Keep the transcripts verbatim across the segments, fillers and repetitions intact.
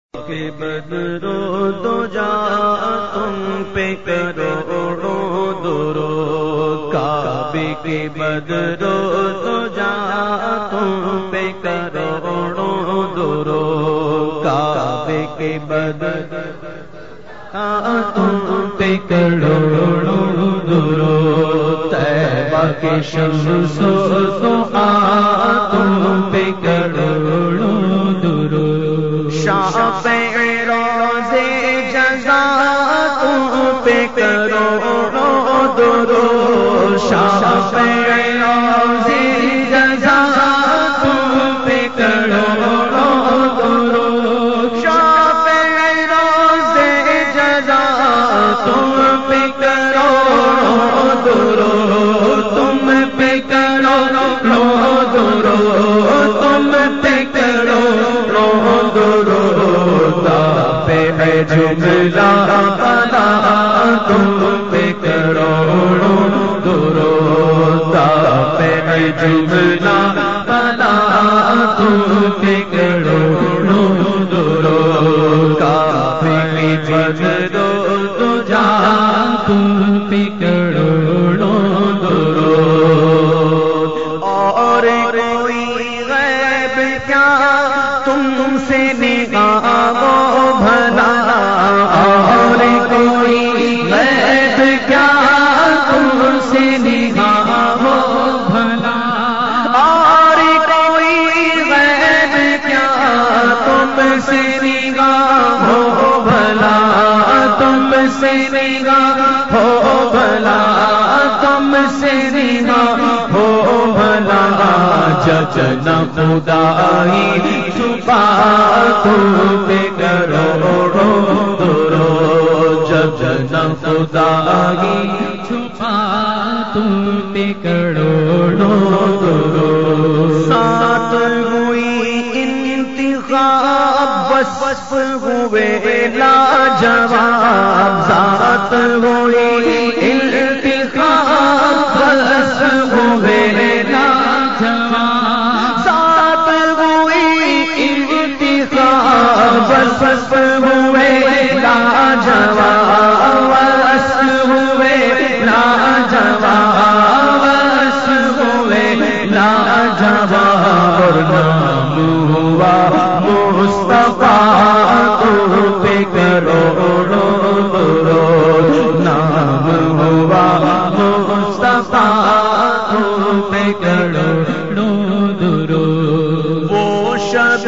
کہ بدرو دو جا تم پہ کروڑوں درود، کعبے کے بدرو دو جا تم پہ کروڑوں درود، کعبے کے بدرو تم پہ کروڑوں درود، طیبہ کے شمس و ضحیٰ تم پہ کروڑوں درود، شافع روزے جزا تم پہ کروڑوں درود، شافع روزے جزا تم پہ کروڑوں درود، شافع روزے جزا تم پہ کروڑوں درود، تم پہ کروڑوں درود، تم پہ کروڑوں درود، پہ جملہ بلا تم پہ کروڑوں درود، پہ جملہ بلا تم پہ کروڑوں درود، کعبے کے بدرو دو جا تم پہ کروڑوں درود، اور کوئی غیب کیا تم سے نگاہ وہ بھلا، اور کوئی غیب کیا تم سے نگاہ وہ بھلا، اور کوئی غیب کیا تم سے نگاہ ہو بھلا، تم سے نگاہ ہو بھلا، تم سے نگاہ ہو بھلا، جچنا خدائی چھپا تم پہ کروڑوں درود، جچنا خدائی چھپا تم پہ کروڑوں درود، ساتھ ہوئی انتخاب وصف ہوئے لاجواب، ذات ہوئی انتخاب وصف ہوئے لاجواب، ذات ہوئی انتخاب وصف ہوئے لاجواب، وصف ہوئے لاجواب، وصف ہوئے لاجواب، اور نام ہوا مصطفیٰ تم پہ کروڑوں درود، نام ہوا مصطفیٰ تم پہ کروڑوں درود، وہ شب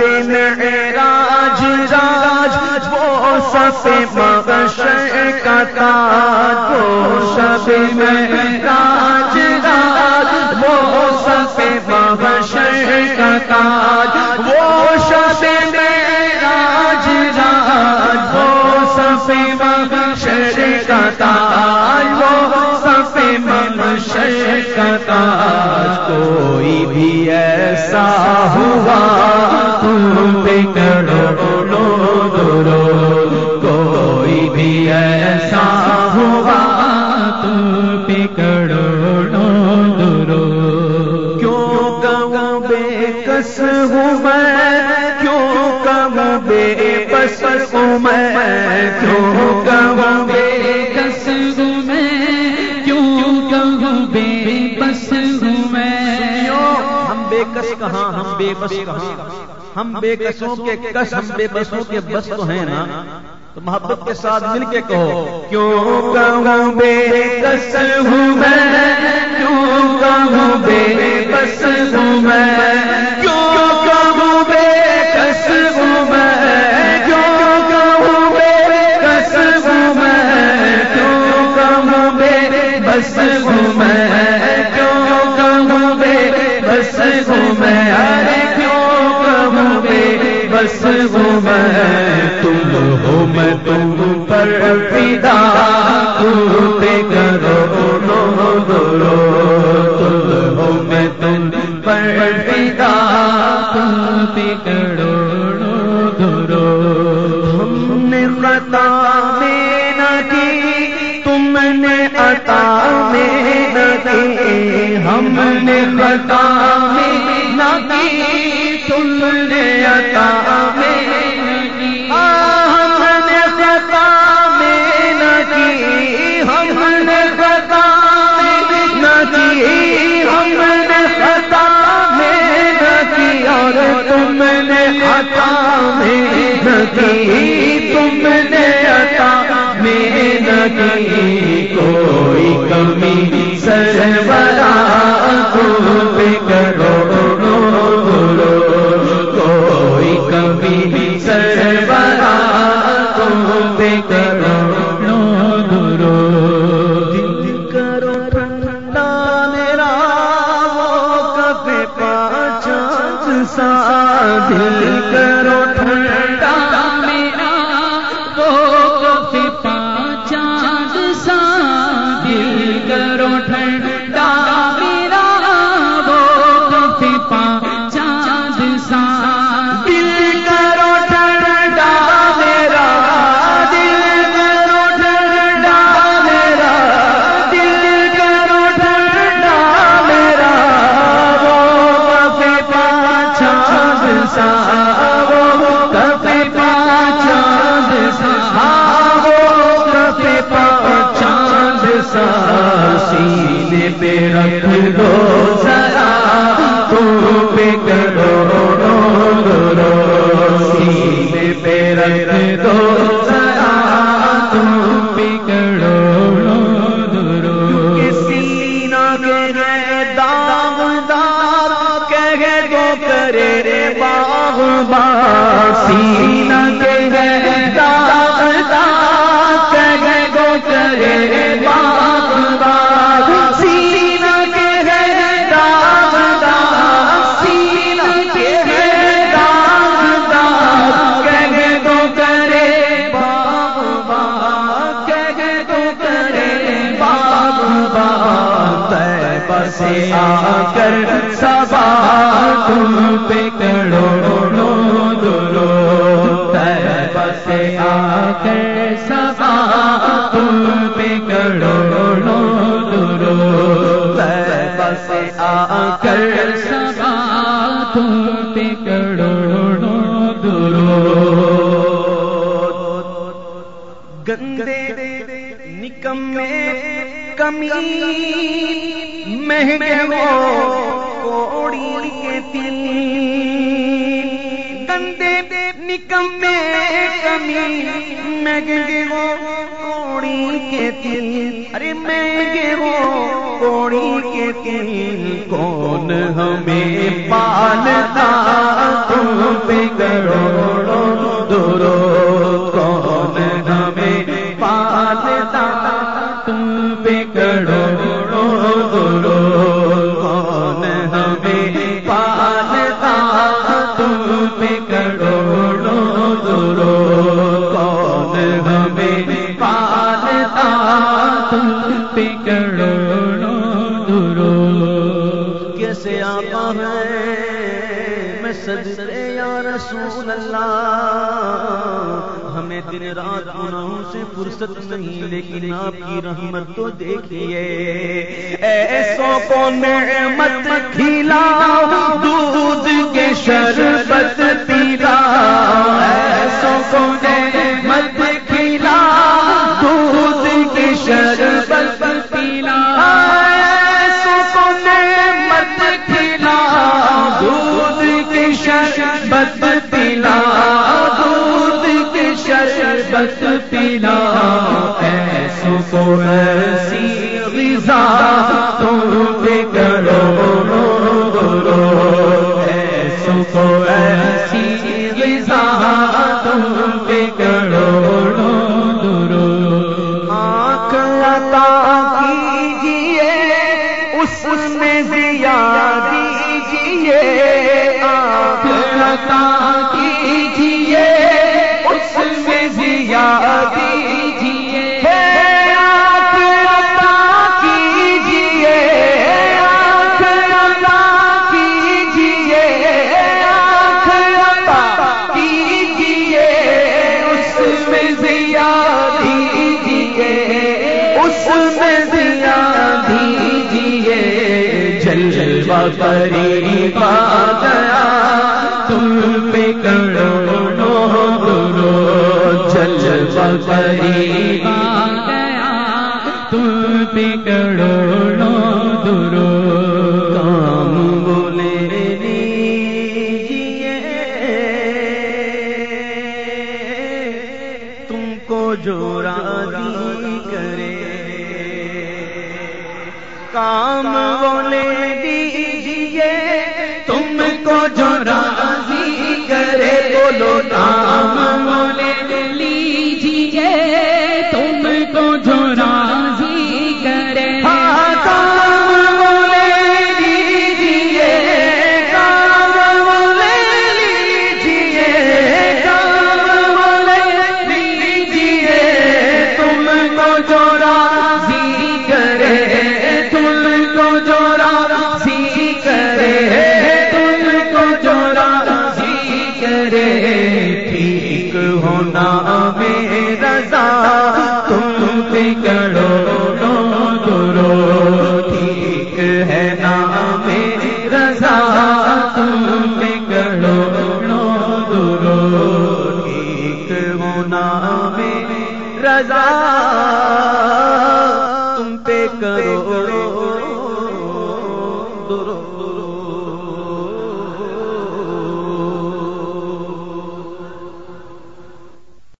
معراج راج، وہ صف محشر کا تاج، وہ شب معراج راج، وہ صف محشر کا تاج، وہ شب معراج راج، وہ صف محشر کا تاج، وہ صف محشر کا تاج، کوئی بھی ایسا ہوا تم پہ کروڑوں درود، کوئی بھی ایسا ہوا تم پہ کروڑوں درود، کیوں کہوں بے کس ہوں میں، کیوں کہوں بے بس ہوں میں، کیوں کہوں بے کس ہوں میں، کیوں کہوں بے بس ہوں میں، ہم بے کس کہاں، ہم بے بس کہاں، ہم بے کسوں کے کس، ہم بے بسوں کے بس تو ہیں نا، تو محبت کے ساتھ مل کے کہو، کیوں کہوں بے کس ہوں میں، کیوں کہوں بے بس ہوں میں، کیوں کہوں بے کس ہوں میں، کیوں کہوں بے کس ہوں میں، کیوں کہوں بے بس ہوں میں، کیوں کہوں بے بس ہوں میں، ارے کیوں کہوں بے بس ہوں میں، تم ہو میں تم پر فدا تم پہ کروڑوں درود، تم ہو میں تم پر فدا تم پہ کروڑوں درود، ہم نے خطا میں نہ کی تم نے عطا میں نہ کی، ہم نے خطا میں نہ کی تم نے عطا میں نہ کی، نہ کی تم نے عطا میں نہ کی کوئی کمی سرورا تم پہ کروڑوں درود کوئی کمی سرورا تم پہ کروڑوں درود دل کرو ٹھنڈا میرا وہ کبھی پاچاس سا دل کرو ٹھنڈا میرا وہ کبھی پاچاس سا دل کرو ٹھنڈا میرا وہ کبھی پاچاس سا دل کرو ٹھنڈا میرا دل کرو ٹھنڈا میرا دل کرو ٹھنڈا میرا وہ کبھی پاچاس سا وہ کبھی پاچاس سا وہ کبھی پاچاس سا سینے پہ رکھ دو ذرا تم پہ کروڑوں درود سینے پہ رکھ دو ذرا تم پہ کروڑوں درود کہ سینہ کے داغدار کہہ دو کرے باغبان سینہ کے داغدار کہہ دو کرے باغبان سینہ کے داغدار سینہ کے داغدار کہہ دو کرے باغبان کہہ دو کرے باغبان طیبہ سے آ کر صبا تم پہ کروڑوں درود طیبہ سے آ کر صبا تم پہ کروڑوں درود طیبہ سے آ کر صبا تم پہ کروڑوں درود گندے نکمے کمی مہنگے وہ کوڑی کے دل گندے نکمے کمی مہنگے وہ کوڑی کے دل ارے مہنگے وہ کوڑی کے دل کون ہمیں پالتا تم پہ کروڑوں درود کون ہمیں پالتا تم پہ کروڑوں درود کون ہمیں پالتا تم پہ کروڑوں درود کون ہمیں پالتا تم پہ کروڑوں درود کیسے آقا ہے میں صدقے یا رسول اللہ ہمیں دن رات گناہوں سے فرصت نہیں لیکن آپ کی رحمت تو دیکھیے ایسوں کو نعمت کھلاؤ دودھ کے شربت پلا ایسوں کو نعمت کھلاؤ دودھ کے شربت پلا ایسوں کو نعمت کھلاؤ دودھ کے شربت پلا دودھ کے شربت پلا ایسوں کو ایسی غذا تم پہ کروڑوں درود ایسوں کو ایسی غذا تم پہ کروڑوں درود آنکھ عطا کیجیے اس میں ضیا دیجیے آنکھ عطا کیجیے اس میں ضیا دیجیے آنکھ عطا کیجیے آنکھ عطا کیجیے آنکھ عطا کیجیے اس میں ضیا دیجیے اس میں ضیا دیجیے جلوہ قریب آ گیا تم پہ کروڑوں درود جلوہ قریب آ گیا تم پہ کروڑوں درود کام بولے لیجیے جو راضی کرے، کام وہ لے دیجیے تم کو جو راضی کرے، بولو کام وہ لے لیجیے تم کو جو راضی کرے، ہاں کام وہ لے لیجیے، کام وہ لے لیجیے، کام وہ لے لیجیے تم کو جو راضی کرے، تم کو جو راضی کرے، تم کو جو راضی کرے، ٹھیک ہونا میں رضا تم پہ کرو درو، ٹھیک ہے نام رضا تم پہ کرو درو، ٹھیک ہونا میں رضا تم پہ کرو درو۔